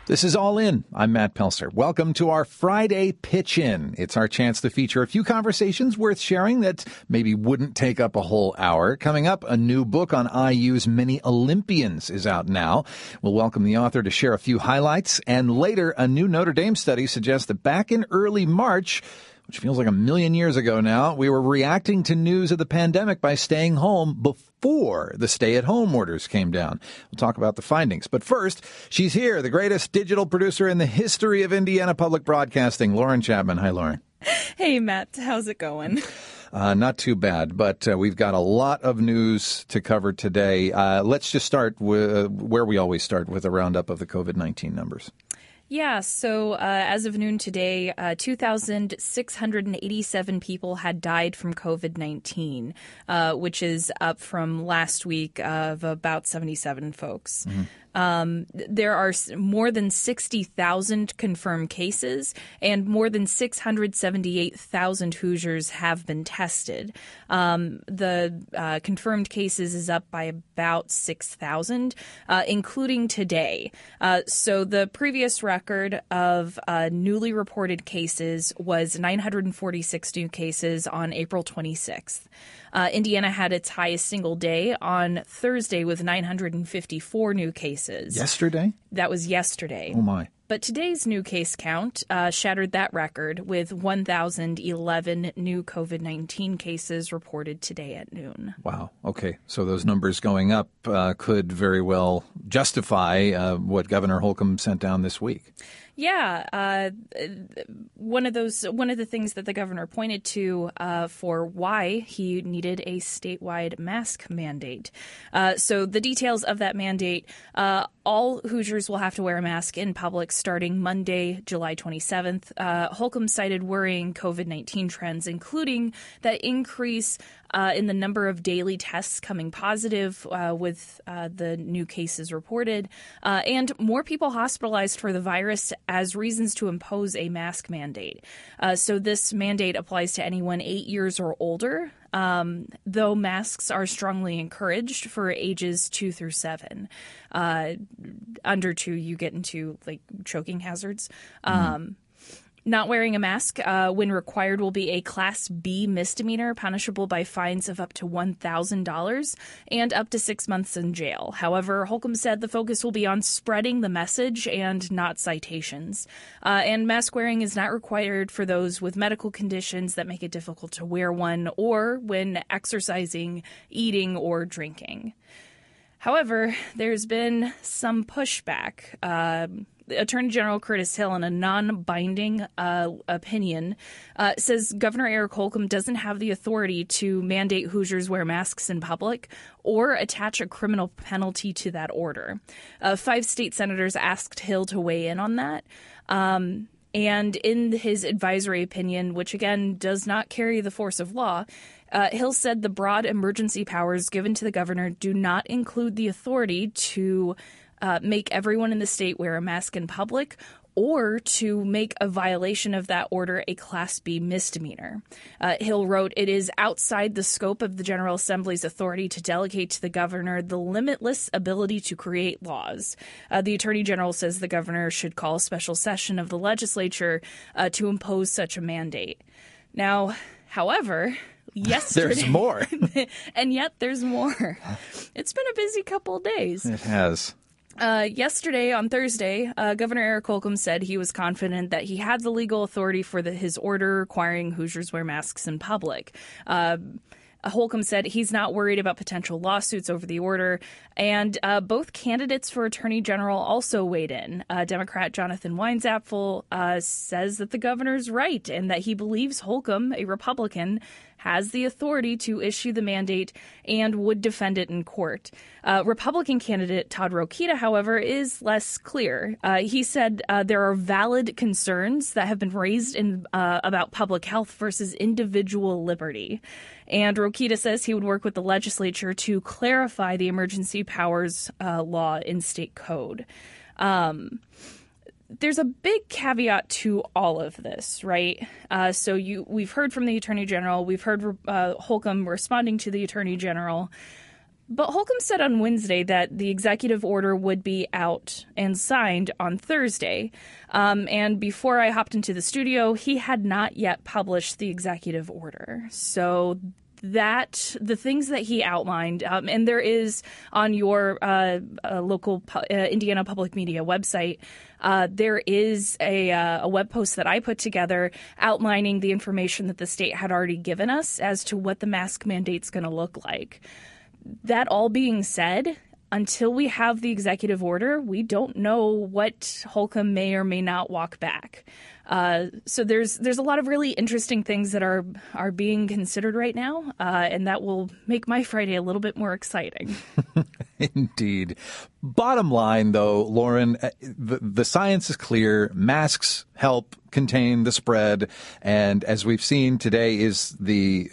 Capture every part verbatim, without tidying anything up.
This is All In. I'm Matt Pelser. Welcome to our Friday Pitch-In. It's our chance to feature a few conversations worth sharing that maybe wouldn't take up a whole hour. Coming up, a new book on I U's many Olympians is out now. We'll welcome the author to share a few highlights. And later, a new Notre Dame study suggests that back in early March, which feels like a million years ago now, we were reacting to news of the pandemic by staying home before the stay-at-home orders came down. We'll talk about the findings. But first, she's here, the greatest digital producer in the history of Indiana public broadcasting, Lauren Chapman. Hi, Lauren. Hey, Matt. How's it going? Uh, not too bad, but uh, we've got a lot of news to cover today. Uh, let's just start with uh, where we always start, with a roundup of the COVID nineteen numbers. Yeah, so uh, as of noon today, uh, two thousand six hundred eighty-seven people had died from COVID nineteen, uh, which is up from last week of about seventy-seven folks. Mm-hmm. Um, there are more than sixty thousand confirmed cases, and more than six hundred seventy-eight thousand Hoosiers have been tested. Um, the uh, confirmed cases is up by about six thousand, uh, including today. Uh, so the previous record of uh, newly reported cases was nine hundred forty-six new cases on April twenty-sixth. Uh, Indiana had its highest single day on Thursday with nine hundred fifty-four new cases. Yesterday? That was yesterday. Oh, my. But today's new case count uh, shattered that record with one thousand eleven new COVID nineteen cases reported today at noon. Wow. Okay. So those numbers going up uh, could very well justify uh, what Governor Holcomb sent down this week. Yeah, uh, one of those one of the things that the governor pointed to uh, for why he needed a statewide mask mandate. Uh, so the details of that mandate: uh, all Hoosiers will have to wear a mask in public starting Monday, July twenty-seventh. Uh, Holcomb cited worrying COVID nineteen trends, including that increase Uh, in the number of daily tests coming positive uh, with uh, the new cases reported, uh, and more people hospitalized for the virus as reasons to impose a mask mandate. Uh, so this mandate applies to anyone eight years or older, um, though masks are strongly encouraged for ages two through seven. Uh, under two, you get into like choking hazards. Mm-hmm. Um, Not wearing a mask uh, when required will be a Class B misdemeanor, punishable by fines of up to one thousand dollars and up to six months in jail. However, Holcomb said the focus will be on spreading the message and not citations. Uh, and mask wearing is not required for those with medical conditions that make it difficult to wear one, or when exercising, eating, or drinking. However, there's been some pushback. Uh, Attorney General Curtis Hill, in a non-binding uh, opinion, uh, says Governor Eric Holcomb doesn't have the authority to mandate Hoosiers wear masks in public or attach a criminal penalty to that order. Uh, five state senators asked Hill to weigh in on that. Um, and in his advisory opinion, which again does not carry the force of law, Uh, Hill said the broad emergency powers given to the governor do not include the authority to uh, make everyone in the state wear a mask in public or to make a violation of that order a Class B misdemeanor. Uh, Hill wrote, "It is outside the scope of the General Assembly's authority to delegate to the governor the limitless ability to create laws." Uh, the Attorney General says the governor should call a special session of the legislature uh, to impose such a mandate. Now, however, yesterday. There's more. And yet there's more. It's been a busy couple of days. It has. Uh, yesterday, on Thursday, uh, Governor Eric Holcomb said he was confident that he had the legal authority for the, his order requiring Hoosiers wear masks in public. Uh, Holcomb said he's not worried about potential lawsuits over the order, and uh, both candidates for Attorney General also weighed in. Uh, Democrat Jonathan Weinzapfel uh, says that the governor's right and that he believes Holcomb, a Republican, has the authority to issue the mandate and would defend it in court. Uh, Republican candidate Todd Rokita, however, is less clear. Uh, he said uh, there are valid concerns that have been raised in uh, about public health versus individual liberty. And Rokita says he would work with the legislature to clarify the emergency powers uh, law in state code. Um, There's a big caveat to all of this, right? Uh, so you, we've heard from the Attorney General. We've heard uh, Holcomb responding to the Attorney General. But Holcomb said on Wednesday that the executive order would be out and signed on Thursday. Um, and before I hopped into the studio, he had not yet published the executive order. So that the things that he outlined, um, and there is on your uh, uh, local uh, Indiana Public Media website, uh, there is a, uh, a web post that I put together outlining the information that the state had already given us as to what the mask mandate's going to look like. That all being said, until we have the executive order, we don't know what Holcomb may or may not walk back. Uh, so there's there's a lot of really interesting things that are are being considered right now, uh, and that will make my Friday a little bit more exciting. Indeed. Bottom line, though, Lauren, the, the science is clear. Masks help contain the spread, and as we've seen, today is the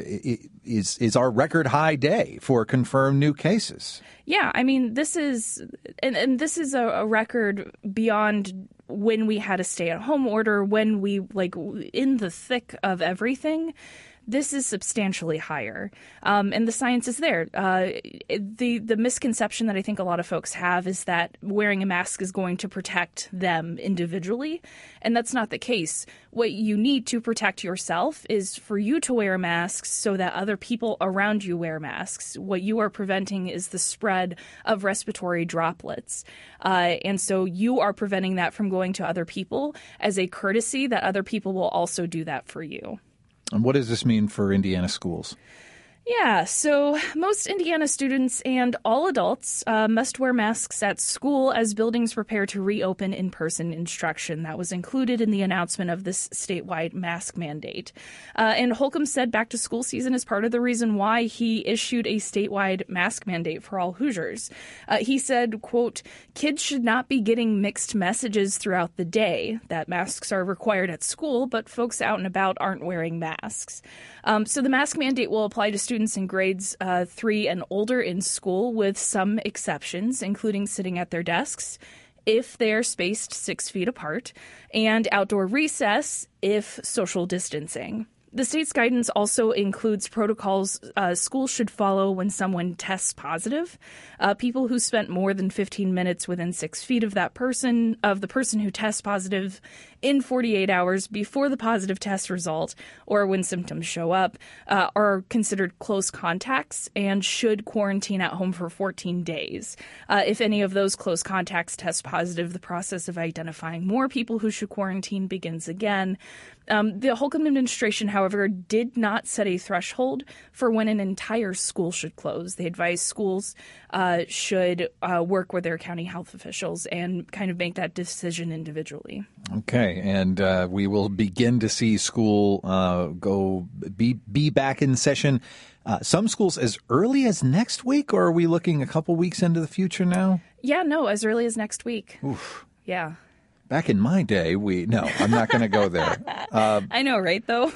is is our record high day for confirmed new cases. Yeah, I mean, this is and, and this is a, a record beyond when we had a stay-at-home order, when we, like, in the thick of everything. This is substantially higher, um, and the science is there. Uh, the the misconception that I think a lot of folks have is that wearing a mask is going to protect them individually, and that's not the case. What you need to protect yourself is for you to wear masks so that other people around you wear masks. What you are preventing is the spread of respiratory droplets, uh, and so you are preventing that from going to other people as a courtesy that other people will also do that for you. And what does this mean for Indiana schools? Yeah, so most Indiana students and all adults uh, must wear masks at school as buildings prepare to reopen in-person instruction. That was included in the announcement of this statewide mask mandate. Uh, and Holcomb said back to school season is part of the reason why he issued a statewide mask mandate for all Hoosiers. Uh, he said, quote, "Kids should not be getting mixed messages throughout the day that masks are required at school, but folks out and about aren't wearing masks." Um, so the mask mandate will apply to students in grades uh, three and older in school, with some exceptions, including sitting at their desks if they're spaced six feet apart, and outdoor recess if social distancing. The state's guidance also includes protocols uh, schools should follow when someone tests positive. Uh, people who spent more than fifteen minutes within six feet of that person, of the person who tests positive in forty-eight hours before the positive test result or when symptoms show up, uh, are considered close contacts and should quarantine at home for fourteen days. Uh, if any of those close contacts test positive, the process of identifying more people who should quarantine begins again. Um, the Holcomb administration, however, did not set a threshold for when an entire school should close. They advised schools uh, should uh, work with their county health officials and kind of make that decision individually. Okay, and uh, we will begin to see school uh, go be be back in session. Uh, some schools as early as next week, or are we looking a couple weeks into the future now? Yeah, no, as early as next week. Oof. Yeah. Back in my day, we no, I'm not going to go there. Uh, I know, right, though?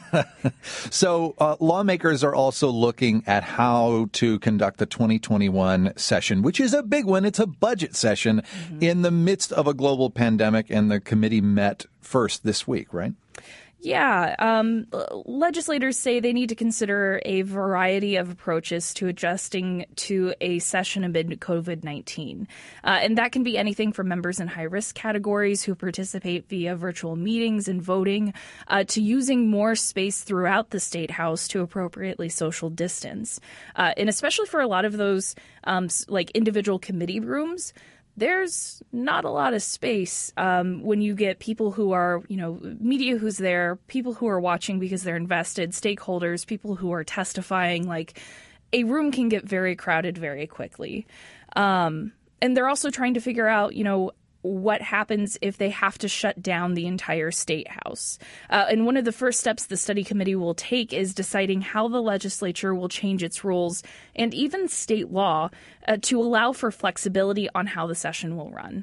So uh, lawmakers are also looking at how to conduct the twenty twenty-one session, which is a big one. It's a budget session mm-hmm. in the midst of a global pandemic, and the committee met first this week, right? Yeah. Um, legislators say they need to consider a variety of approaches to adjusting to a session amid COVID nineteen. Uh, and that can be anything from members in high-risk categories who participate via virtual meetings and voting uh, to using more space throughout the State House to appropriately social distance. Uh, and especially for a lot of those um, like individual committee rooms, there's not a lot of space um, when you get people who are, you know, media who's there, people who are watching because they're invested, stakeholders, people who are testifying. Like, a room can get very crowded very quickly. Um, and they're also trying to figure out, you know, what happens if they have to shut down the entire state house. Uh, and one of the first steps the study committee will take is deciding how the legislature will change its rules and even state law uh, to allow for flexibility on how the session will run.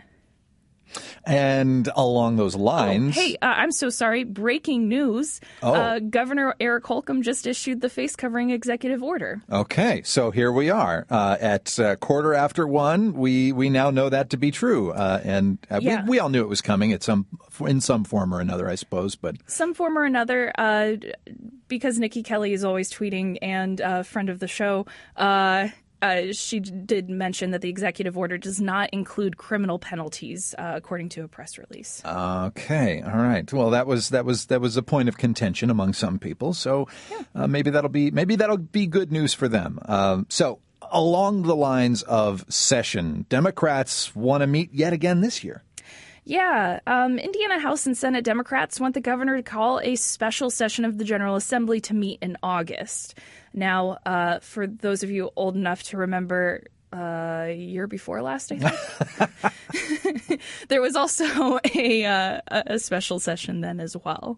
And along those lines... Oh, hey, uh, I'm so sorry. Breaking news. Oh. Uh, Governor Eric Holcomb just issued the face-covering executive order. Okay, so here we are. Uh, at uh, quarter after one, we, we now know that to be true. Uh, and uh, yeah. we, we all knew it was coming at some in some form or another, I suppose. But Some form or another, uh, because Nikki Kelly is always tweeting and a friend of the show, uh, uh, she did mention that the executive order does not include criminal penalties, uh, according to a press release. Okay, all right. Well, that was that was that was a point of contention among some people. So yeah. uh, maybe that'll be maybe that'll be good news for them. Um, so along the lines of session, Democrats want to meet yet again this year. Yeah, um, Indiana House and Senate Democrats want the governor to call a special session of the General Assembly to meet in August. Now, uh, for those of you old enough to remember, uh, year before last, I think, there was also a uh, a special session then as well.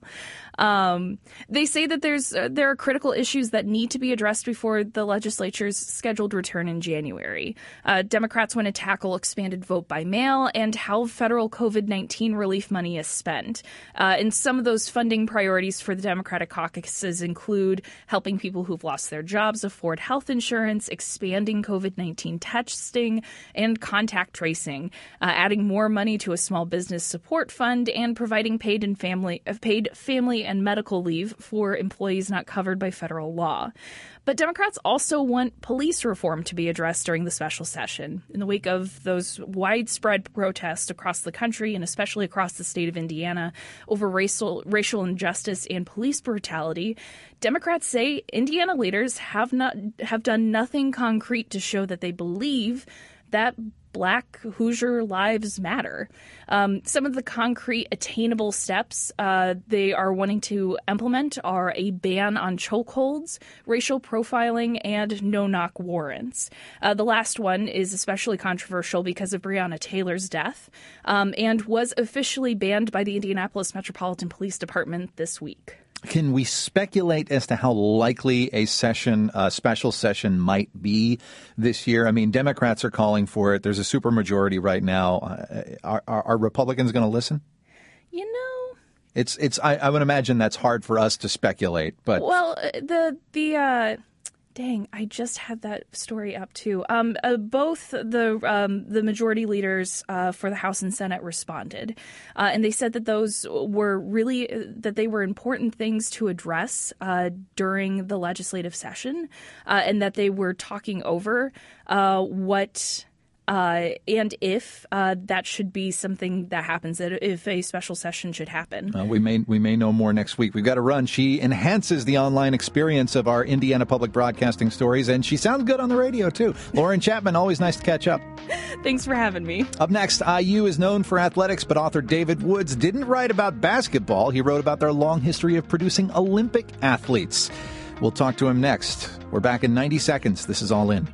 Um, they say that there's uh, there are critical issues that need to be addressed before the legislature's scheduled return in January. Uh, Democrats want to tackle expanded vote by mail and how federal COVID nineteen relief money is spent. Uh, and some of those funding priorities for the Democratic caucuses include helping people who've lost their jobs afford health insurance, expanding COVID nineteen testing, and contact tracing, uh, adding more money to a small business support fund, and providing paid and family uh, paid family and medical leave for employees not covered by federal law. But Democrats also want police reform to be addressed during the special session. In the wake of those widespread protests across the country and especially across the state of Indiana over racial racial injustice and police brutality, Democrats say Indiana leaders have not have done nothing concrete to show that they believe that Black Hoosier lives matter. Um, some of the concrete attainable steps uh, they are wanting to implement are a ban on chokeholds, racial profiling, and no-knock warrants. Uh, the last one is especially controversial because of Breonna Taylor's death um, and was officially banned by the Indianapolis Metropolitan Police Department this week. Can we speculate as to how likely a session, a special session might be this year? I mean, Democrats are calling for it. There's a supermajority right now. Uh, are, are, are Republicans going to listen? You know, it's it's. I, I would imagine that's hard for us to speculate. But well, the the. Uh... Dang, I just had that story up too. Um, uh, both the um, the majority leaders uh, for the House and Senate responded, uh, and they said that those were really that they were important things to address uh, during the legislative session, uh, and that they were talking over uh, what. Uh, and if uh, that should be something that happens, that if a special session should happen. Uh, we may we may know more next week. We've got to run. She enhances the online experience of our Indiana Public Broadcasting stories, and she sounds good on the radio, too. Lauren Chapman, always nice to catch up. Thanks for having me. Up next, I U is known for athletics, but author David Woods didn't write about basketball. He wrote about their long history of producing Olympic athletes. We'll talk to him next. We're back in ninety seconds. This is All In.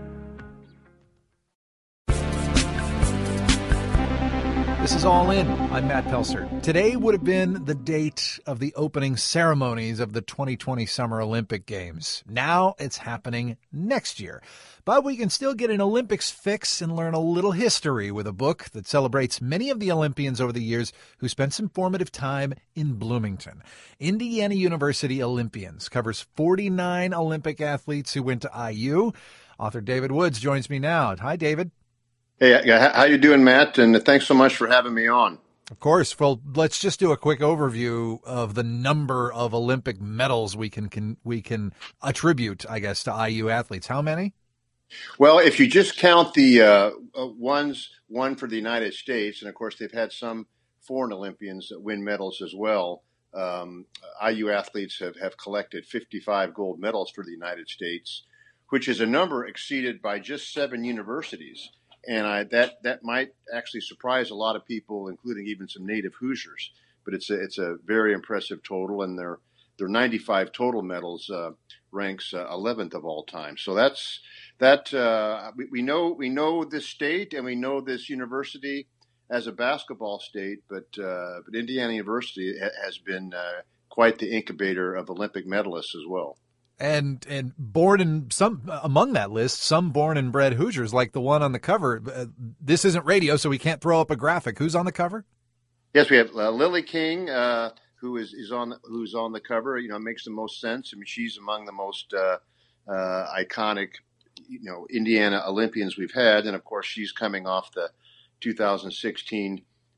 This is All In. I'm Matt Pelser. Today would have been the date of the opening ceremonies of the twenty twenty Summer Olympic Games. Now it's happening next year. But we can still get an Olympics fix and learn a little history with a book that celebrates many of the Olympians over the years who spent some formative time in Bloomington. Indiana University Olympians covers forty-nine Olympic athletes who went to I U. Author David Woods joins me now. Hi, David. Hey, how you doing, Matt? And thanks so much for having me on. Of course. Well, let's just do a quick overview of the number of Olympic medals we can, can we can attribute, I guess, to I U athletes. How many? Well, if you just count the uh, ones won for the United States, and of course they've had some foreign Olympians that win medals as well. Um, I U athletes have, have collected fifty-five gold medals for the United States, which is a number exceeded by just seven universities. And I, that that might actually surprise a lot of people, including even some native Hoosiers. But it's a, it's a very impressive total, and their their ninety-five total medals uh, ranks uh, eleventh of all time. So that's that. Uh, we, we know we know this state and we know this university as a basketball state, but uh, but Indiana University has been uh, quite the incubator of Olympic medalists as well. And and born in some among that list, some born and bred Hoosiers, like the one on the cover. Uh, this isn't radio, so we can't throw up a graphic. Who's on the cover? Yes, we have uh, Lily King, uh, who is, is on who's on the cover. You know, it makes the most sense. I mean, she's among the most uh, uh, iconic, you know, Indiana Olympians we've had, and of course, she's coming off the two thousand sixteen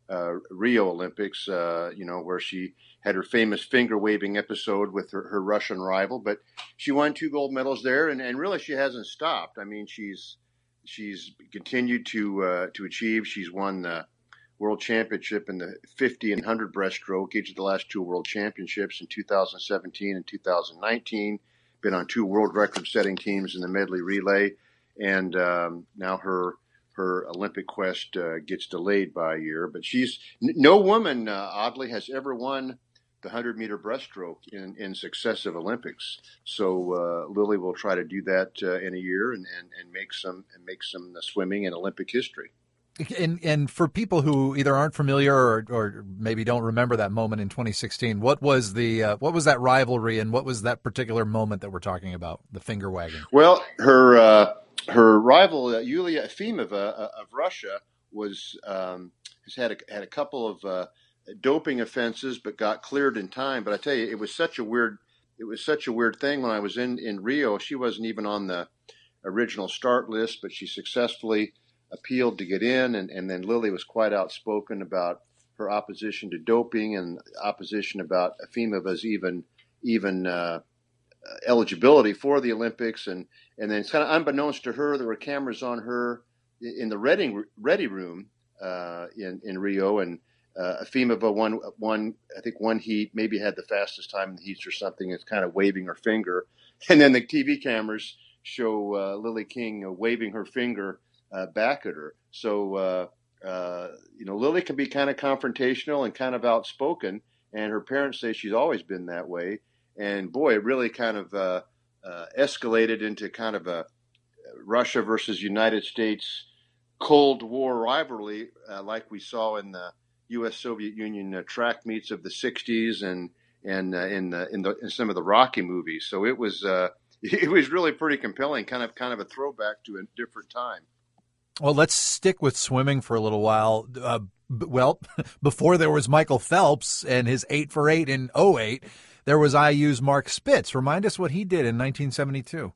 uh, Rio Olympics, uh, you know, where she had her famous finger waving episode with her, her Russian rival. But she won two gold medals there, and, and really she hasn't stopped. I mean, she's she's continued to uh, to achieve. She's won the World Championship in the fifty and one hundred breaststroke, each of the last two World Championships in two thousand seventeen and two thousand nineteen. Been on two world record-setting teams in the medley relay, and um, now her her Olympic quest uh, gets delayed by a year. But she's no woman, uh, oddly, has ever won the one hundred meter breaststroke in, in successive Olympics. So uh, Lily will try to do that uh, in a year and, and, and make some and make some swimming in Olympic history. And and for people who either aren't familiar or, or maybe don't remember that moment in twenty sixteen, what was the uh, what was that rivalry and what was that particular moment that we're talking about? The finger wagging. Well, her uh, her rival uh, Yulia Efimova uh, of Russia was um, has had a, had a couple of uh, doping offenses, but got cleared in time. But I tell you, it was such a weird it was such a weird thing when I was in in Rio. She wasn't even on the original start list, but she successfully appealed to get in, and, and then Lily was quite outspoken about her opposition to doping and opposition about Efimova's even even uh, eligibility for the Olympics, and and then it's kind of unbeknownst to her, there were cameras on her in the ready ready room uh, in in Rio, and uh, Efimova won one I think one heat, maybe had the fastest time in the heats or something. It's kind of waving her finger, and then the T V cameras show uh, Lily King uh, waving her finger Uh, back at her. So, uh, uh, you know, Lily can be kind of confrontational and kind of outspoken, and her parents say she's always been that way. And boy, it really kind of uh, uh, escalated into kind of a Russia versus United States Cold War rivalry, uh, like we saw in the U S Soviet Union uh, track meets of the sixties and and uh, in the in the in some of the Rocky movies. So it was uh, it was really pretty compelling, kind of kind of a throwback to a different time. Well, let's stick with swimming for a little while. Uh, b- well, before there was Michael Phelps and his eight for eight in oh eight, there was I U's Mark Spitz. Remind us what he did in nineteen seventy-two.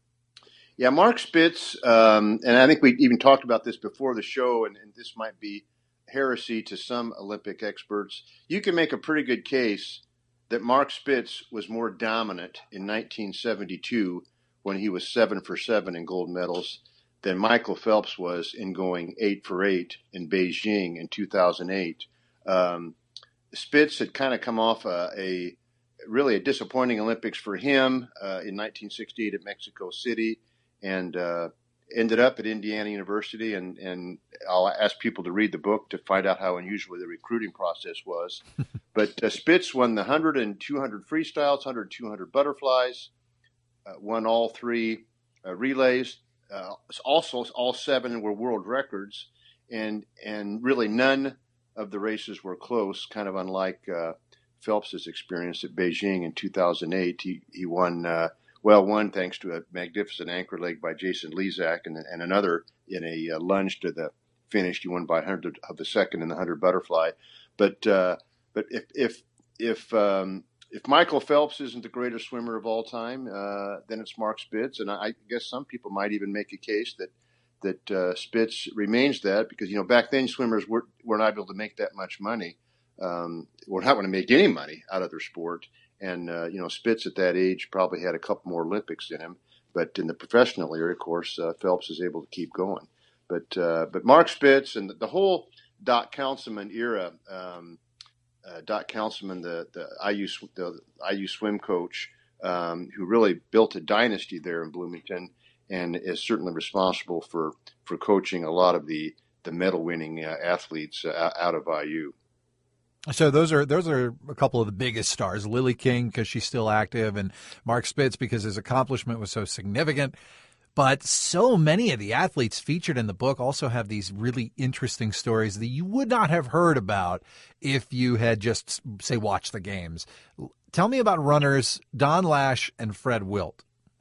Yeah, Mark Spitz, um, and I think we even talked about this before the show, and, and this might be heresy to some Olympic experts. You can make a pretty good case that Mark Spitz was more dominant in nineteen seventy-two when he was seven for seven in gold medals than Michael Phelps was in going eight for eight in Beijing in two thousand eight. Um, Spitz had kind of come off a, a really a disappointing Olympics for him uh, in nineteen sixty-eight at Mexico City, and uh, ended up at Indiana University. And, and I'll ask people to read the book to find out how unusual the recruiting process was. But uh, Spitz won the one hundred and two hundred freestyles, one hundred, two hundred butterflies, uh, won all three uh, relays. Uh, also, all seven were world records, and and really none of the races were close. Kind of unlike uh, Phelps's experience at Beijing in two thousand eight. He he won uh, well, one thanks to a magnificent anchor leg by Jason Lezak, and and another in a uh, lunge to the finish. He won by a hundred of the second in the hundred butterfly. But uh, but if if if um, If Michael Phelps isn't the greatest swimmer of all time, uh, then it's Mark Spitz, and I guess some people might even make a case that that uh, Spitz remains that because you know back then swimmers were were not able to make that much money, um, were not going to make any money out of their sport, and uh, you know Spitz at that age probably had a couple more Olympics in him, but in the professional area, of course, uh, Phelps is able to keep going. But uh, but Mark Spitz and the, the whole Doc Councilman era. Um, Uh, Doc Councilman, the the I U the I U swim coach, um, who really built a dynasty there in Bloomington, and is certainly responsible for, for coaching a lot of the the medal winning uh, athletes uh, out of I U. So those are those are a couple of the biggest stars. Lily King because she's still active, and Mark Spitz because his accomplishment was so significant. But so many of the athletes featured in the book also have these really interesting stories that you would not have heard about if you had just, say, watched the games. Tell me about runners Don Lash and Fred Wilt.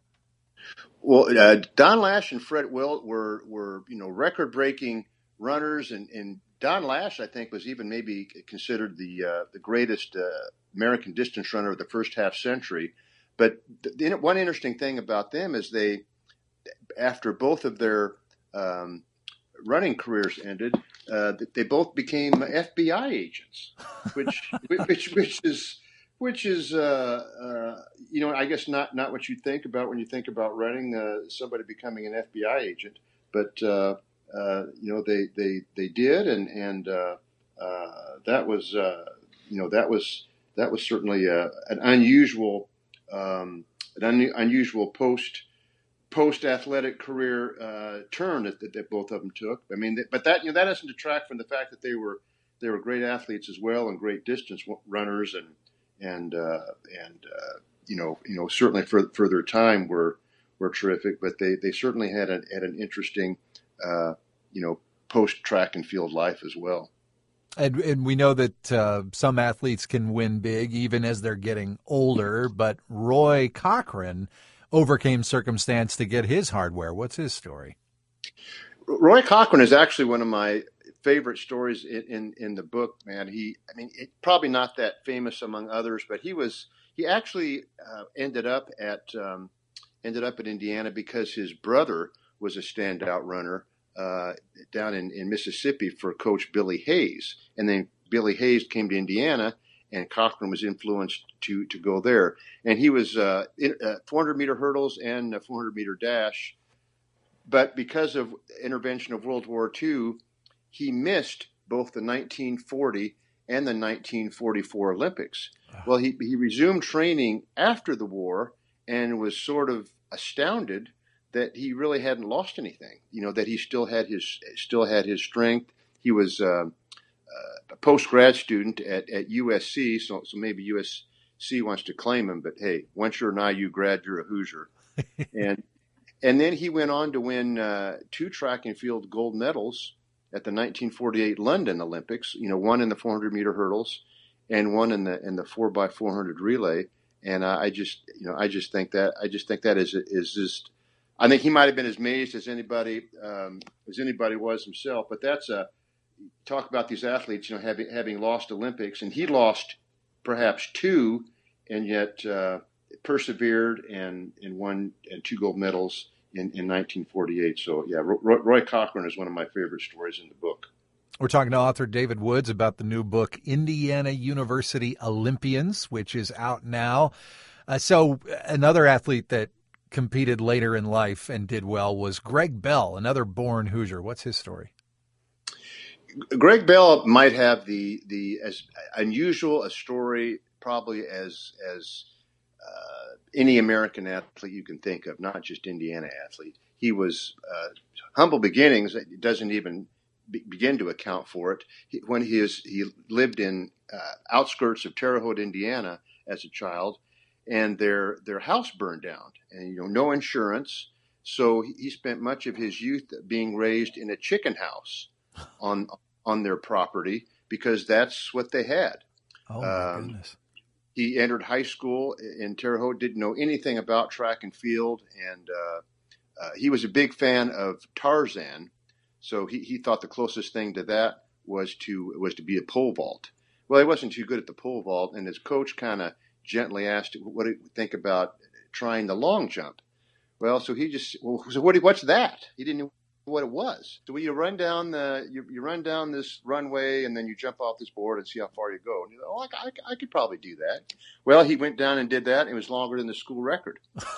Well, uh, Don Lash and Fred Wilt were, were you know, record-breaking runners, and, and Don Lash, I think, was even maybe considered the uh, the greatest uh, American distance runner of the first half century. But the, the, one interesting thing about them is they after both of their um, running careers ended, uh, they both became F B I agents, which which which is which is uh, uh, you know, I guess not not what you think about when you think about running, uh, somebody becoming an F B I agent, but uh, uh, you know they they they did, and and uh, uh, that was uh, you know that was that was certainly a, an unusual um, an un, unusual post. post athletic career uh, turn that, that, that both of them took. I mean, but that you know that doesn't detract from the fact that they were they were great athletes as well and great distance runners and and uh, and uh, you know you know certainly for for their time were were terrific. But they, they certainly had an had an interesting uh, you know post track and field life as well. And, and we know that uh, some athletes can win big even as they're getting older. But Roy Cochrane overcame circumstance to get his hardware. What's his story? Roy Cochrane is actually one of my favorite stories in, in, in the book, man. He, I mean, it, probably not that famous among others, but he was, he actually uh, ended up at, um, ended up at Indiana because his brother was a standout runner uh, down in, in Mississippi for Coach Billy Hayes. And then Billy Hayes came to Indiana, and Cochrane was influenced to to go there. And he was uh, in, uh, four hundred meter hurdles and a four hundred meter dash. But because of intervention of World War Two, he missed both the nineteen forty and the nineteen forty-four Olympics. Well, he, he resumed training after the war and was sort of astounded that he really hadn't lost anything, you know, that he still had his still had his strength. He was uh, a post-grad student at, at U S C, so, so maybe U S C wants to claim him, but hey, once you're an I U grad, you're a Hoosier. and and then he went on to win uh, two track and field gold medals at the nineteen forty-eight London Olympics, you know, one in the four hundred meter hurdles and one in the in the four by four hundred relay. And uh, I just, you know, I just think that I just think that is is just, I think he might have been as amazed as anybody um, as anybody was himself. But that's a talk about these athletes, you know, having having lost Olympics, and he lost perhaps two, and yet uh, persevered and and won and two gold medals in, in nineteen forty-eight. So yeah, Roy, Roy Cochrane is one of my favorite stories in the book. We're talking to author David Woods about the new book, Indiana University Olympians, which is out now. Uh, so another athlete that competed later in life and did well was Greg Bell, another born Hoosier. What's his story? Greg Bell might have the the as unusual a story probably as as uh, any American athlete you can think of, not just Indiana athlete. He was uh, humble beginnings. It doesn't even be, begin to account for it. He, when he is he lived in uh, outskirts of Terre Haute, Indiana, as a child, and their their house burned down, and you know no insurance. So he, he spent much of his youth being raised in a chicken house on on their property because that's what they had. Oh my um, goodness! He entered high school in Terre Haute, didn't know anything about track and field, and uh, uh, he was a big fan of Tarzan. So he, he thought the closest thing to that was to was to be a pole vault. Well, he wasn't too good at the pole vault, and his coach kind of gently asked, "What do you think about trying the long jump?" Well, so he just, well, so what? What's that? He didn't know what it was. So you run down the, you, you run down this runway, and then you jump off this board and see how far you go. And you go, oh, I, I, I could probably do that. Well, he went down and did that, and it was longer than the school record.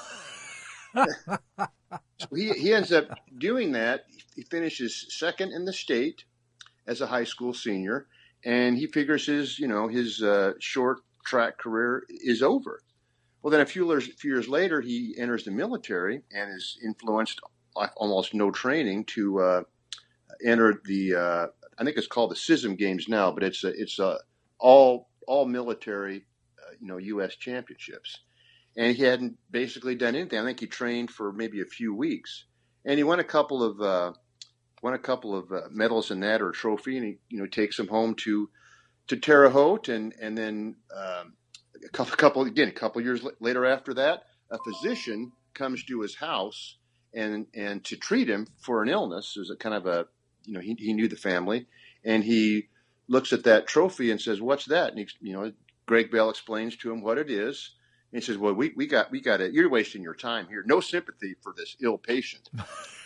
So he he ends up doing that. He finishes second in the state as a high school senior, and he figures his, you know, his uh, short track career is over. Well, then a few years, few years later, he enters the military and is influenced, like almost no training, to uh, enter the, uh, I think it's called the C I S M Games now, but it's a, it's a all all military, uh, you know, U S championships. And he hadn't basically done anything. I think he trained for maybe a few weeks, and he won a couple of uh, won a couple of uh, medals in that, or a trophy, and he, you know, takes them home to to Terre Haute, and and then. Um, A couple, couple again, a couple years later after that, a physician comes to his house and and to treat him for an illness. There's a kind of a, you know, he, he knew the family, and he looks at that trophy and says, "What's that?" And he, you know, Greg Bell explains to him what it is, and he says, "Well, we we got we got it. You're wasting your time here. No sympathy for this ill patient."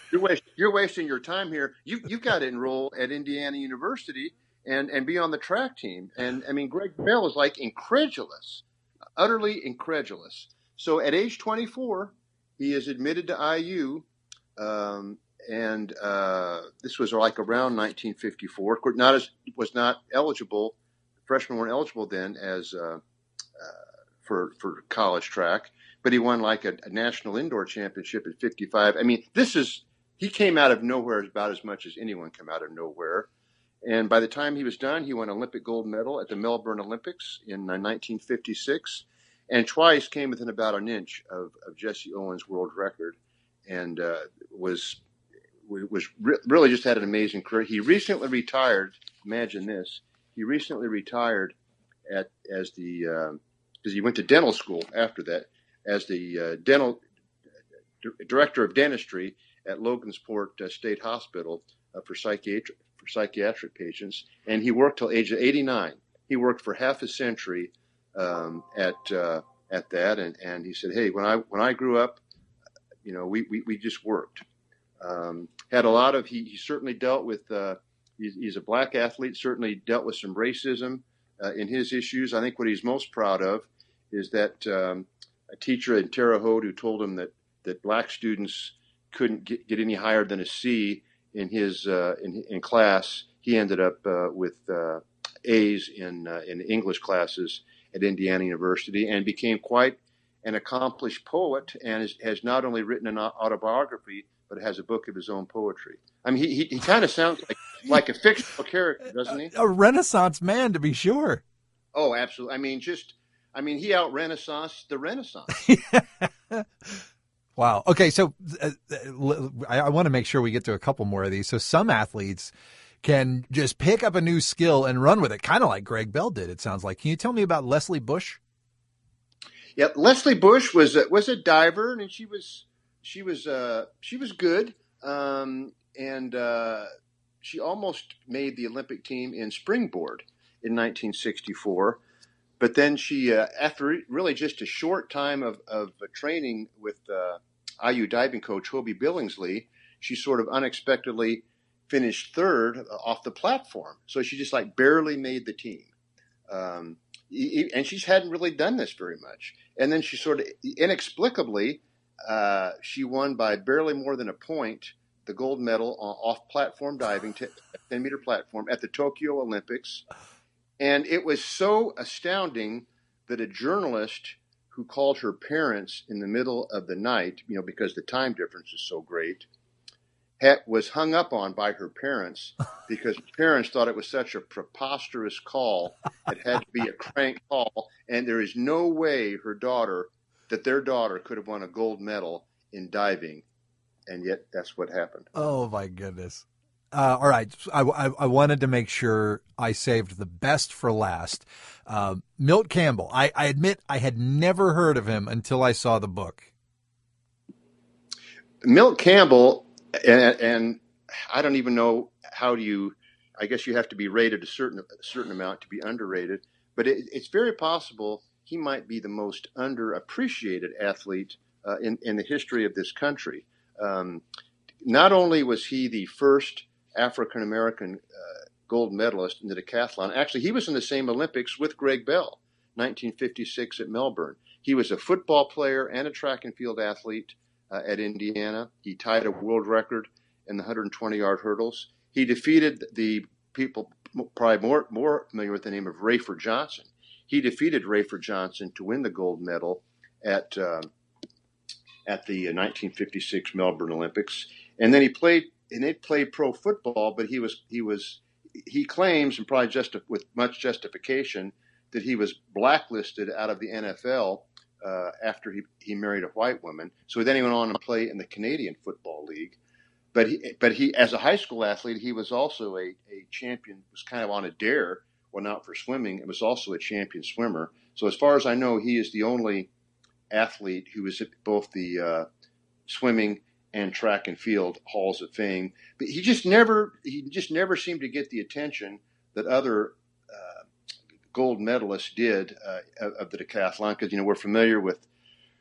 you're, waste, you're wasting your time here. You, you've got to enroll at Indiana University and, and be on the track team. And, I mean, Greg Bell is like incredulous, utterly incredulous. So at age twenty-four, he is admitted to I U, um, and uh, this was like around nineteen fifty-four. Of course, not as was not eligible. Freshmen weren't eligible then as uh, uh, for for college track, but he won like a, a national indoor championship at fifty-five. I mean, this is he came out of nowhere about as much as anyone came out of nowhere. And by the time he was done, he won Olympic gold medal at the Melbourne Olympics in uh, nineteen fifty-six. And twice came within about an inch of, of Jesse Owens' world record, and uh, was was re- really just had an amazing career. He recently retired. Imagine this: he recently retired at as the because uh, he went to dental school after that as the uh, dental d- director of dentistry at Logansport uh, State Hospital uh, for psychiatric for psychiatric patients, and he worked till age of eighty-nine. He worked for half a century. Um, at uh, at that, and, and he said, "Hey, when I when I grew up, you know, we we, we just worked. Um, had a lot of he, he certainly dealt with. Uh, he's, he's a black athlete. Certainly dealt with some racism uh, in his issues. I think what he's most proud of is that um, a teacher in Terre Haute who told him that that black students couldn't get, get any higher than a C in his uh, in in class. He ended up uh, with uh, A's in uh, in English classes at Indiana University, and became quite an accomplished poet, and is, has not only written an autobiography, but has a book of his own poetry. I mean, he he, he kind of sounds like like a fictional character, doesn't he? A, a Renaissance man, to be sure. Oh, absolutely. I mean, just I mean, he out Renaissance the Renaissance. Wow. Okay, so uh, I, I want to make sure we get to a couple more of these. So some athletes can just pick up a new skill and run with it, kind of like Greg Bell did, it sounds like. Can you tell me about Leslie Bush? Yeah, Leslie Bush was a, was a diver, and she was she was uh, she was good, um, and uh, she almost made the Olympic team in springboard in nineteen sixty-four. But then she, uh, after really just a short time of, of training with uh, I U diving coach Hobie Billingsley, she sort of unexpectedly finished third off the platform. So she just like barely made the team. Um, and she hadn't really done this very much. And then she sort of inexplicably, uh, she won by barely more than a point the gold medal on off platform diving, ten meter platform at the Tokyo Olympics. And it was so astounding that a journalist who called her parents in the middle of the night, you know, because the time difference is so great, was hung up on by her parents because her parents thought it was such a preposterous call. It had to be a crank call, and there is no way her daughter, that their daughter could have won a gold medal in diving, and yet that's what happened. Oh, my goodness. Uh, all right, I, I, I wanted to make sure I saved the best for last. Uh, Milt Campbell, I, I admit I had never heard of him until I saw the book. Milt Campbell... And, and I don't even know how do you, I guess you have to be rated a certain a certain amount to be underrated, but it, it's very possible he might be the most underappreciated athlete uh, in, in the history of this country. Um, not only was he the first African-American uh, gold medalist in the decathlon, actually he was in the same Olympics with Greg Bell, nineteen fifty-six at Melbourne. He was a football player and a track and field athlete. Uh, at Indiana. He tied a world record in the one hundred twenty yard hurdles. He defeated the people probably more, more familiar with the name of Rayford Johnson. He defeated Rayford Johnson to win the gold medal at uh, at the nineteen fifty-six Melbourne Olympics. And then he played and they played pro football, but he was he was he claims, and probably just with much justification, that he was blacklisted out of the N F L Uh, after he, he married a white woman. So then he went on to play in the Canadian Football League. But he, but he, as a high school athlete, he was also a, a champion, was kind of on a dare, well, not for swimming. It was also a champion swimmer. So as far as I know, he is the only athlete who is at both the uh, swimming and track and field halls of fame. But he just never, he just never seemed to get the attention that other uh, gold medalists did uh, of, of the decathlon, because, you know, we're familiar with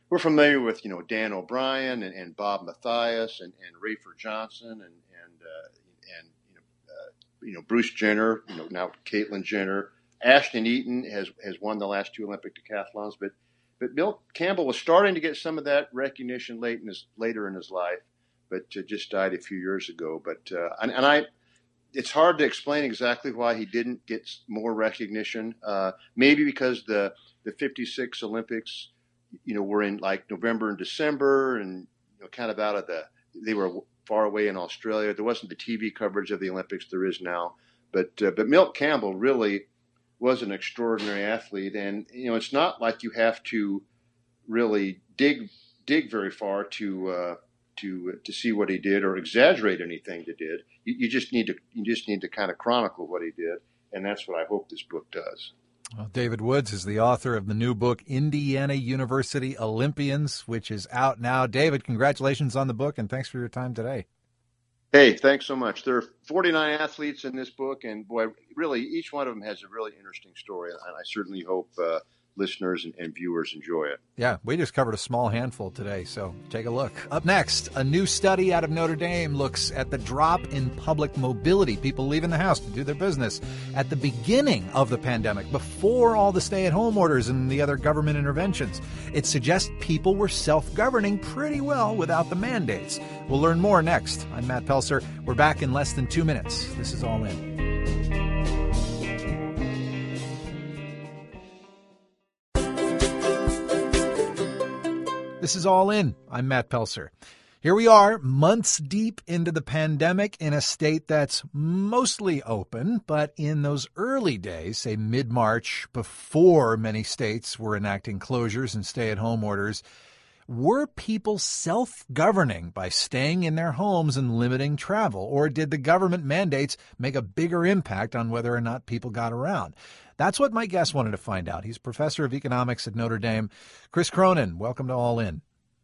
we're familiar with, you know, Dan O'Brien and, and Bob Mathias and, and Rafer Johnson and and uh, and you know, uh, you know Bruce Jenner, you know now Caitlyn Jenner, Ashton Eaton has has won the last two Olympic decathlons, but but Bill Campbell was starting to get some of that recognition late in his later in his life, but uh, just died a few years ago. But uh, and, and I. It's hard to explain exactly why he didn't get more recognition. Uh, maybe because the the fifty-six Olympics, you know, were in like November and December, and you know, kind of out of the. They were far away in Australia. There wasn't the T V coverage of the Olympics there is now. But uh, but Milt Campbell really was an extraordinary athlete, and you know, it's not like you have to really dig dig very far to. Uh, to to see what he did or exaggerate anything he did. You, you just need to you just need to kind of chronicle what he did, and that's what I hope this book does. Well, David Woods is the author of the new book, Indiana University Olympians, which is out now. David, congratulations on the book, and thanks for your time today. Hey, thanks so much. There are forty-nine athletes in this book, and boy, really, each one of them has a really interesting story, and I certainly hope uh, listeners and, and viewers enjoy it. Yeah, we just covered a small handful today, so take a look. Up next, a new study out of Notre Dame looks at the drop in public mobility, people leaving the house to do their business at the beginning of the pandemic, before all the stay-at-home orders and the other government interventions. It suggests people were self-governing pretty well without the mandates. We'll learn more next. I'm Matt Pelser. We're back in less than two minutes. This is All In. This is All In. I'm Matt Pelser. Here we are, months deep into the pandemic in a state that's mostly open, but in those early days, say mid-March, before many states were enacting closures and stay-at-home orders, were people self-governing by staying in their homes and limiting travel, or did the government mandates make a bigger impact on whether or not people got around? That's what my guest wanted to find out. He's professor of economics at Notre Dame. Chris Cronin, welcome to All In.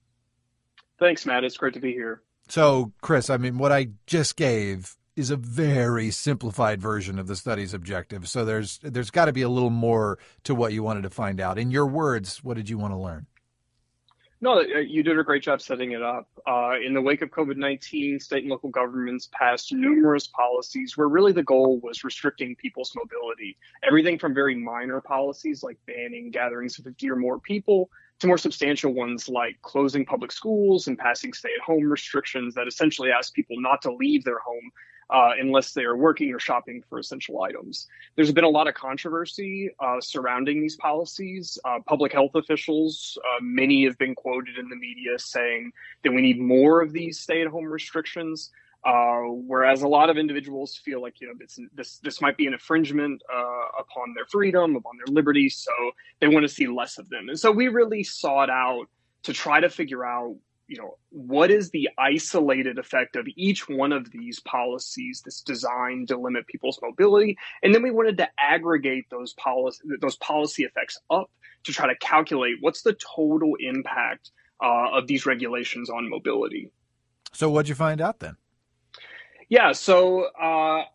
Thanks, Matt. It's great to be here. So, Chris, I mean, what I just gave is a very simplified version of the study's objective. So there's there's got to be a little more to what you wanted to find out. In your words, what did you want to learn? No, you did a great job setting it up. Uh, in the wake of COVID nineteen, state and local governments passed numerous policies where really the goal was restricting people's mobility. Everything from very minor policies like banning gatherings of fifty or more people to more substantial ones like closing public schools and passing stay-at-home restrictions that essentially ask people not to leave their home uh, unless they are working or shopping for essential items. There's been a lot of controversy uh, surrounding these policies. Uh, public health officials, uh, many have been quoted in the media saying that we need more of these stay-at-home restrictions. Uh, whereas a lot of individuals feel like, you know, this this, this might be an infringement uh, upon their freedom, upon their liberty, so they want to see less of them. And so we really sought out to try to figure out, you know, what is the isolated effect of each one of these policies that's designed to limit people's mobility, and then we wanted to aggregate those policy those policy effects up to try to calculate what's the total impact uh, of these regulations on mobility. So what'd you find out then? Yeah, so uh,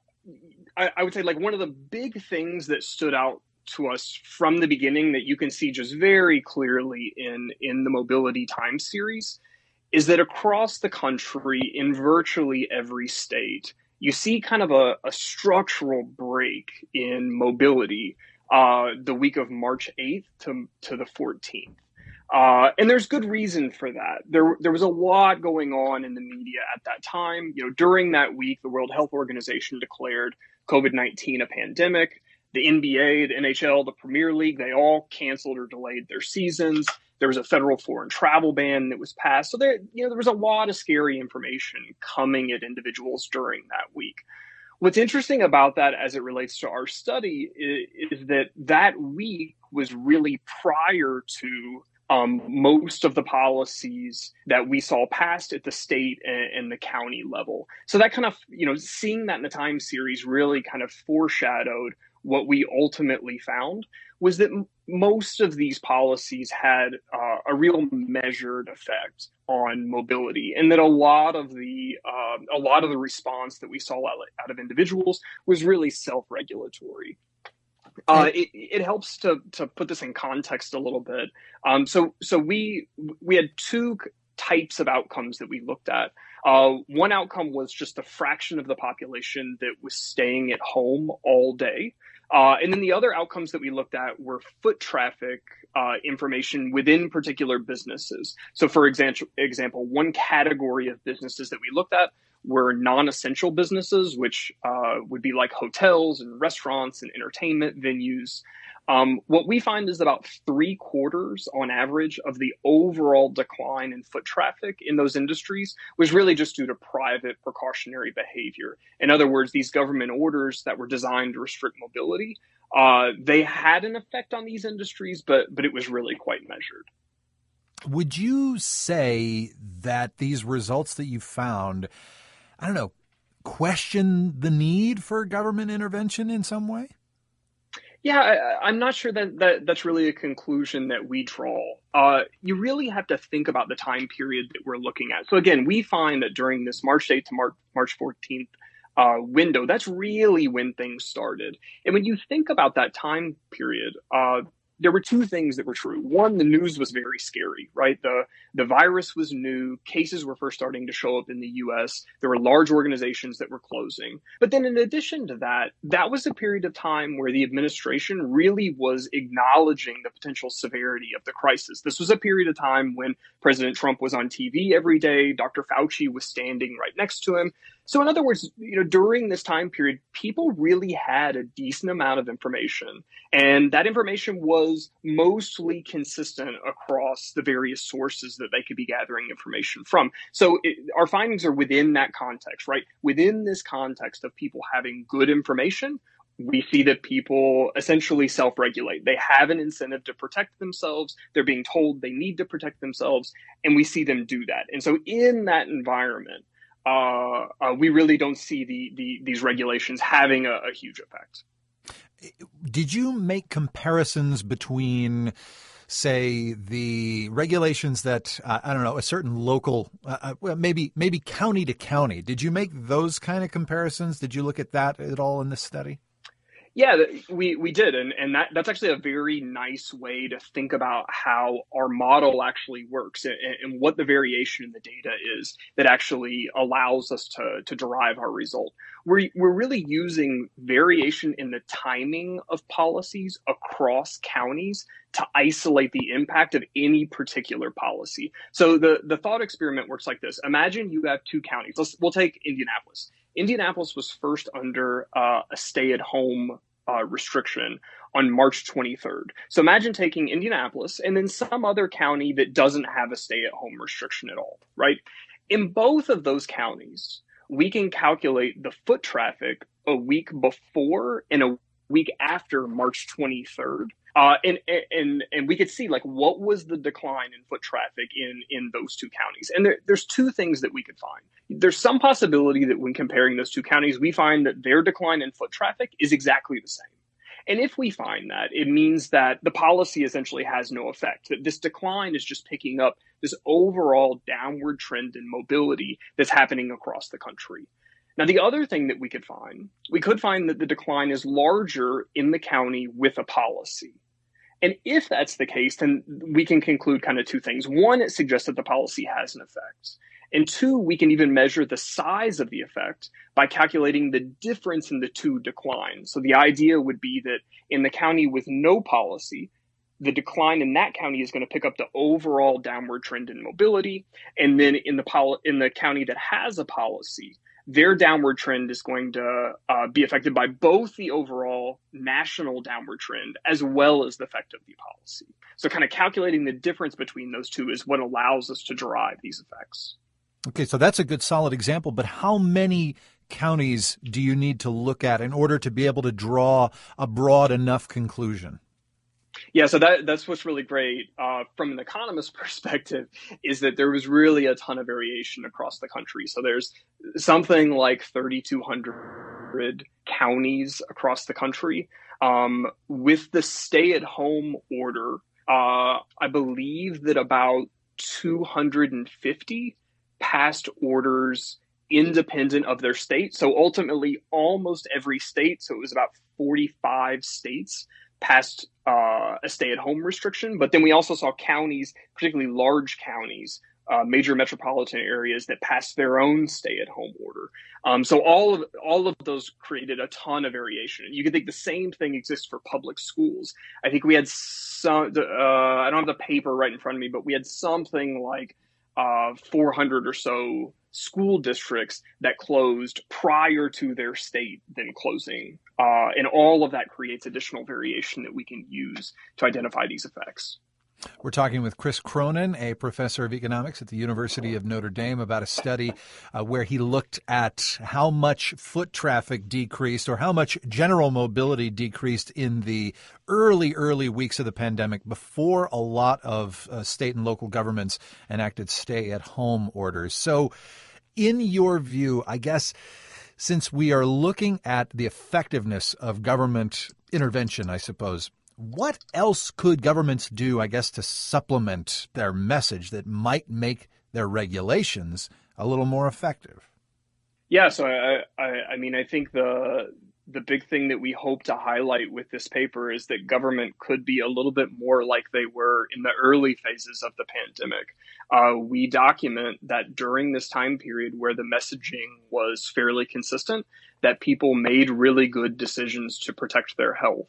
I, I would say like one of the big things that stood out to us from the beginning that you can see just very clearly in, in the mobility time series is that across the country, in virtually every state, you see kind of a, a structural break in mobility uh, the week of March eighth to, to the fourteenth. Uh, and there's good reason for that. There, there was a lot going on in the media at that time. You know, during that week, the World Health Organization declared COVID nineteen a pandemic. The N B A, the N H L, the Premier League, they all canceled or delayed their seasons. There was a federal foreign travel ban that was passed. So there, you know, there was a lot of scary information coming at individuals during that week. What's interesting about that as it relates to our study is, is that that week was really prior to Um, most of the policies that we saw passed at the state and, and the county level. So that kind of, you know, seeing that in the time series really kind of foreshadowed what we ultimately found was that m- most of these policies had uh, a real measured effect on mobility, and that a lot of the uh, a lot of the response that we saw out, out of individuals was really self-regulatory. Uh, it, it helps to to put this in context a little bit. Um, so so we we had two types of outcomes that we looked at. Uh, one outcome was just a fraction of the population that was staying at home all day. Uh, and then the other outcomes that we looked at were foot traffic uh, information within particular businesses. So for example, example, one category of businesses that we looked at were non-essential businesses, which uh, would be like hotels and restaurants and entertainment venues. Um, what we find is about three quarters on average of the overall decline in foot traffic in those industries was really just due to private precautionary behavior. In other words, these government orders that were designed to restrict mobility, uh, they had an effect on these industries, but but it was really quite measured. Would you say that these results that you found, I don't know, question the need for government intervention in some way? Yeah, I, I'm not sure that, that that's really a conclusion that we draw. Uh, you really have to think about the time period that we're looking at. So again, we find that during this March eighth to March, March fourteenth uh, window, that's really when things started. And when you think about that time period, uh, there were two things that were true. One, the news was very scary, right? The the virus was new. Cases were first starting to show up in the U S. There were large organizations that were closing. But then in addition to that, that was a period of time where the administration really was acknowledging the potential severity of the crisis. This was a period of time when President Trump was on T V every day. Doctor Fauci was standing right next to him. So in other words, you know, during this time period, people really had a decent amount of information. And that information was mostly consistent across the various sources that they could be gathering information from. So it, our findings are within that context, right? Within this context of people having good information, we see that people essentially self-regulate. They have an incentive to protect themselves. They're being told they need to protect themselves, and we see them do that. And so in that environment, Uh, uh, we really don't see the, the these regulations having a, a huge effect. Did you make comparisons between, say, the regulations that, uh, I don't know, a certain local, uh, maybe maybe county to county? Did you make those kind of comparisons? Did you look at that at all in this study? Yeah, we, we did. And, and that, that's actually a very nice way to think about how our model actually works and, and what the variation in the data is that actually allows us to, to derive our result. We're, we're really using variation in the timing of policies across counties to isolate the impact of any particular policy. So the, the thought experiment works like this. Imagine you have two counties. Let's, we'll take Indianapolis. Indianapolis was first under uh, a stay-at-home uh, restriction on March twenty-third. So imagine taking Indianapolis and then some other county that doesn't have a stay-at-home restriction at all, right? In both of those counties, we can calculate the foot traffic a week before and a week after March twenty-third. Uh, and, and, and we could see like what was the decline in foot traffic in, in those two counties. And there, there's two things that we could find. There's some possibility that when comparing those two counties, we find that their decline in foot traffic is exactly the same. And if we find that, it means that the policy essentially has no effect, that this decline is just picking up this overall downward trend in mobility that's happening across the country. Now, the other thing that we could find, we could find that the decline is larger in the county with a policy. And if that's the case, then we can conclude kind of two things. One, it suggests that the policy has an effect. And two, we can even measure the size of the effect by calculating the difference in the two declines. So the idea would be that in the county with no policy, the decline in that county is going to pick up the overall downward trend in mobility. And then in the poli- in the county that has a policy, their downward trend is going to uh, be affected by both the overall national downward trend as well as the effect of the policy. So kind of calculating the difference between those two is what allows us to derive these effects. Okay, so that's a good solid example, but how many counties do you need to look at in order to be able to draw a broad enough conclusion? Yeah, so that that's what's really great uh, from an economist perspective is that there was really a ton of variation across the country. So there's something like thirty-two hundred counties across the country. Um, with the stay-at-home order, uh, I believe that about two hundred fifty passed orders independent of their state. So ultimately, almost every state, so it was about forty-five states, passed uh, a stay-at-home restriction. But then we also saw counties, particularly large counties, uh, major metropolitan areas, that passed their own stay-at-home order. Um, so all of all of those created a ton of variation. And you could think the same thing exists for public schools. I think we had some. Uh, I don't have the paper right in front of me, but we had something like uh, four hundred or so school districts that closed prior to their state then closing. Uh, and all of that creates additional variation that we can use to identify these effects. We're talking with Chris Cronin, a professor of economics at the University of Notre Dame, about a study uh, where he looked at how much foot traffic decreased or how much general mobility decreased in the early, early weeks of the pandemic before a lot of uh, state and local governments enacted stay-at-home orders. So in your view, I guess, since we are looking at the effectiveness of government intervention, I suppose, what else could governments do, I guess, to supplement their message that might make their regulations a little more effective? Yeah, so I, I, I mean, I think the the big thing that we hope to highlight with this paper is that government could be a little bit more like they were in the early phases of the pandemic. Uh, we document that during this time period where the messaging was fairly consistent, that people made really good decisions to protect their health.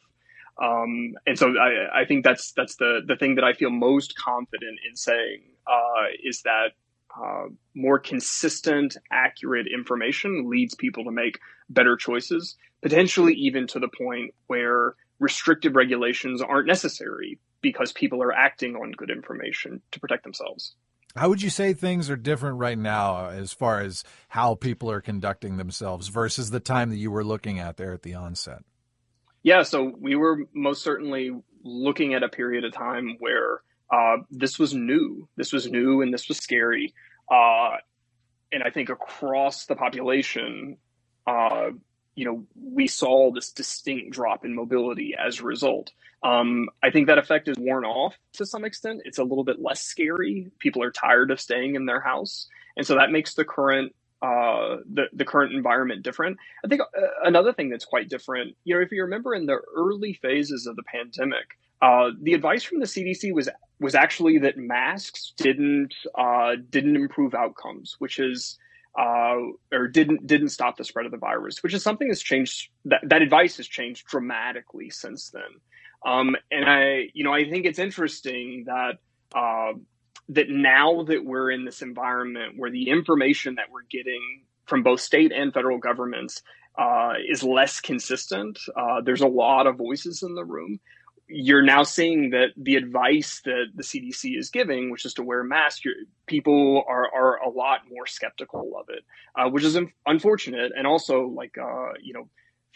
Um, and so I, I think that's that's the, the thing that I feel most confident in saying uh, is that uh, more consistent, accurate information leads people to make better choices, potentially even to the point where restrictive regulations aren't necessary because people are acting on good information to protect themselves. How would you say things are different right now as far as how people are conducting themselves versus the time that you were looking at there at the onset? Yeah, so we were most certainly looking at a period of time where uh, this was new. This was new and this was scary. Uh, and I think across the population, uh, you know, we saw this distinct drop in mobility as a result. Um, I think that effect is worn off to some extent. It's a little bit less scary. People are tired of staying in their house. And so that makes the current uh, the, the current environment different. I think uh, another thing that's quite different, you know, if you remember in the early phases of the pandemic, uh, the advice from the C D C was was actually that masks didn't uh, didn't improve outcomes, which is uh, or didn't didn't stop the spread of the virus, which is something that's changed. That, that advice has changed dramatically since then. Um, and I, you know, I think it's interesting that uh, that now that we're in this environment where the information that we're getting from both state and federal governments uh, is less consistent. Uh, there's a lot of voices in the room. You're now seeing that the advice that the C D C is giving, which is to wear masks, people are, are a lot more skeptical of it, uh, which is un- unfortunate. And also, like, uh, you know,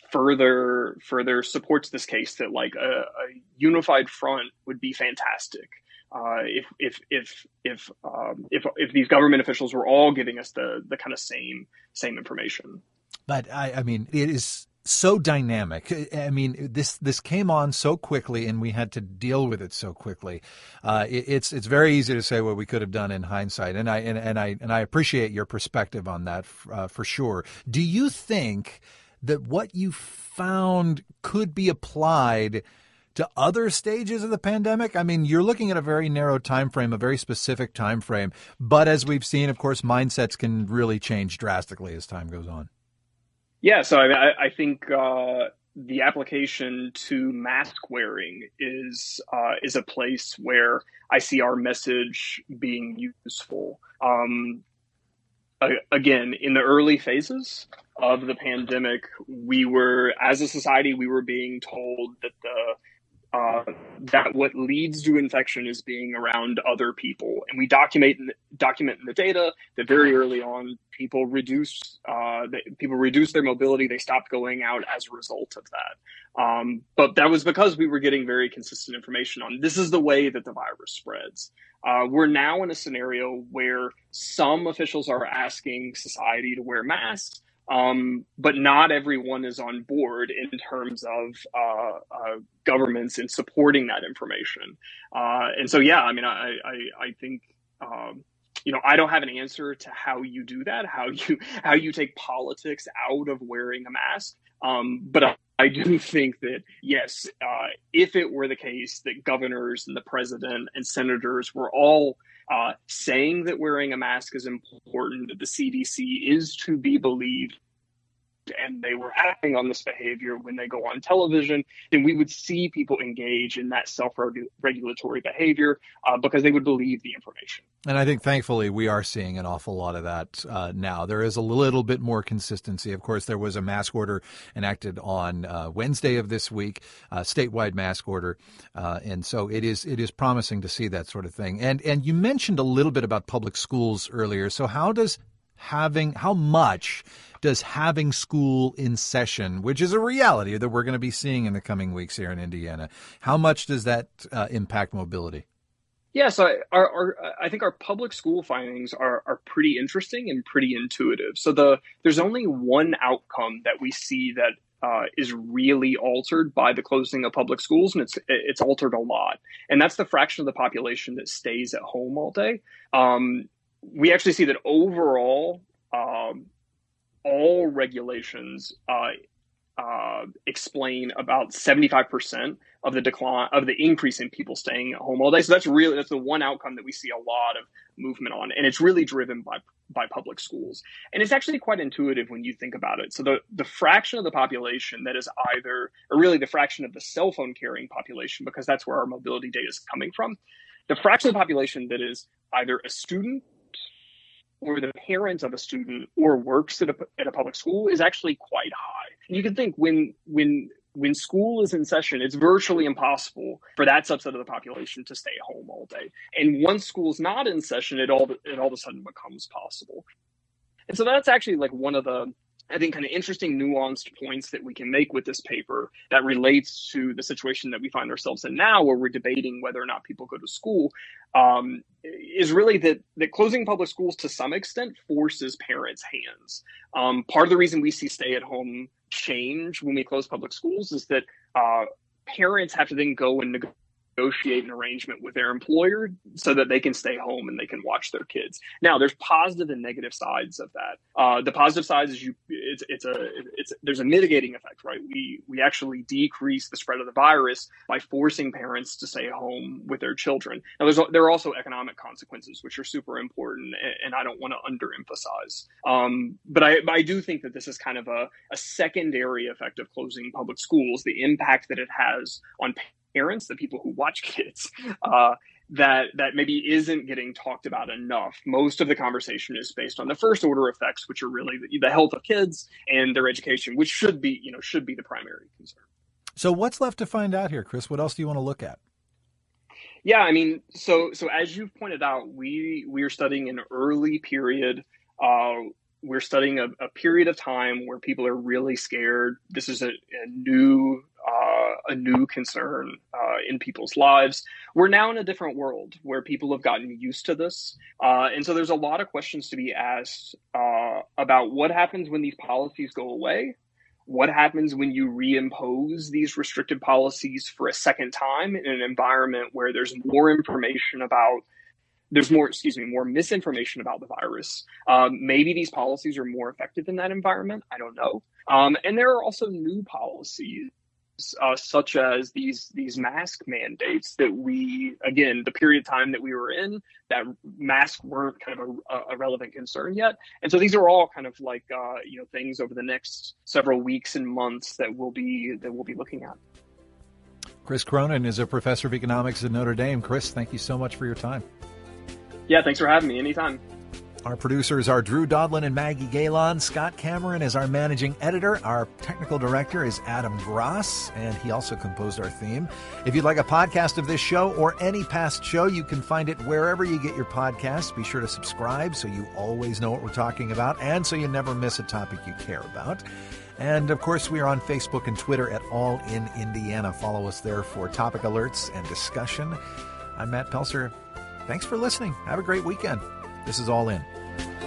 further further supports this case that, like, a, a unified front would be fantastic. Uh, if if if if um, if if these government officials were all giving us the the kind of same same information. But I, I mean, it is so dynamic. I mean, this this came on so quickly, and we had to deal with it so quickly. Uh, it, it's it's very easy to say what we could have done in hindsight, and I and, and I and I appreciate your perspective on that uh, for sure. Do you think that what you found could be applied to other stages of the pandemic? I mean, you're looking at a very narrow time frame, a very specific time frame. But as we've seen, of course, mindsets can really change drastically as time goes on. Yeah, so I, I think uh, the application to mask wearing is uh, is a place where I see our message being useful. Um, again, in the early phases of the pandemic, we were, as a society, we were being told that the Uh, that what leads to infection is being around other people. And we document in the, document in the data that very early on, people reduce, uh, they, people reduce their mobility. They stopped going out as a result of that. Um, but that was because we were getting very consistent information on this is the way that the virus spreads. Uh, we're now in a scenario where some officials are asking society to wear masks. Um, but not everyone is on board in terms of uh, uh, governments in supporting that information. Uh, and so, yeah, I mean, I, I, I think um, you know, I don't have an answer to how you do that, how you how you take politics out of wearing a mask. Um, but I, I do think that, yes, uh, if it were the case that governors and the president and senators were all uh, saying that wearing a mask is important, that the C D C is to be believed, and they were acting on this behavior when they go on television, then we would see people engage in that self-regulatory behavior uh, because they would believe the information. And I think, thankfully, we are seeing an awful lot of that uh, now. There is a little bit more consistency. Of course, there was a mask order enacted on uh, Wednesday of this week, uh, statewide mask order. Uh, and so it is it is promising to see that sort of thing. And and you mentioned a little bit about public schools earlier. So how does having how much does having school in session, which is a reality that we're going to be seeing in the coming weeks here in Indiana, how much does that uh, impact mobility? Yeah, so our, our, I think our public school findings are, are pretty interesting and pretty intuitive. So the there's only one outcome that we see that uh, is really altered by the closing of public schools, and it's it's altered a lot. And that's the fraction of the population that stays at home all day. Um, we actually see that overall, um, all regulations uh, uh, explain about seventy-five percent of the decline of the increase in people staying at home all day. So that's really that's the one outcome that we see a lot of movement on, and it's really driven by by public schools. And it's actually quite intuitive when you think about it. So the the fraction of the population that is either, or really the fraction of the cell phone carrying population, because that's where our mobility data is coming from, the fraction of the population that is either a student or the parents of a student or works at a, at a public school is actually quite high. And you can think when when when school is in session, it's virtually impossible for that subset of the population to stay home all day. And once school's not in session, it all it all of a sudden becomes possible. And so that's actually like one of the, I think, kind of interesting nuanced points that we can make with this paper that relates to the situation that we find ourselves in now, where we're debating whether or not people go to school, um, is really that, that closing public schools to some extent forces parents' hands. Um, part of the reason we see stay-at-home change when we close public schools is that uh, parents have to then go and negotiate negotiate an arrangement with their employer so that they can stay home and they can watch their kids. Now, there's positive and negative sides of that. Uh, the positive side is you, it's, it's a, it's, there's a mitigating effect, right? We, we actually decrease the spread of the virus by forcing parents to stay home with their children. Now, there's, there are also economic consequences, which are super important, and, and I don't want to underemphasize. Um, but I, I do think that this is kind of a, a secondary effect of closing public schools, the impact that it has on parents. Parents, the people who watch kids, uh, that that maybe isn't getting talked about enough. Most of the conversation is based on the first order effects, which are really the, the health of kids and their education, which should be, you know, should be the primary concern. So what's left to find out here, Chris? What else do you want to look at? Yeah, I mean, so so as you've pointed out, we we are studying an early period. Uh, we're studying a, a period of time where people are really scared. This is a, a new uh, a new concern uh, in people's lives. We're now in a different world where people have gotten used to this. Uh, and so there's a lot of questions to be asked uh, about what happens when these policies go away. What happens when you reimpose these restrictive policies for a second time in an environment where there's more information about There's more, excuse me, more misinformation about the virus. Um, maybe these policies are more effective in that environment. I don't know. Um, and there are also new policies, uh, such as these these mask mandates that we, again, the period of time that we were in, that masks weren't kind of a, a relevant concern yet. And so these are all kind of like, uh, you know, things over the next several weeks and months that we'll be that we'll be looking at. Chris Cronin is a professor of economics at Notre Dame. Chris, thank you so much for your time. Yeah, thanks for having me. Anytime. Our producers are Drew Dodlin and Maggie Galen. Scott Cameron is our managing editor. Our technical director is Adam Gross, and he also composed our theme. If you'd like a podcast of this show or any past show, you can find it wherever you get your podcasts. Be sure to subscribe so you always know what we're talking about and so you never miss a topic you care about. And, of course, we are on Facebook and Twitter at All in Indiana. Follow us there for topic alerts and discussion. I'm Matt Pelser. Thanks for listening. Have a great weekend. This is All In.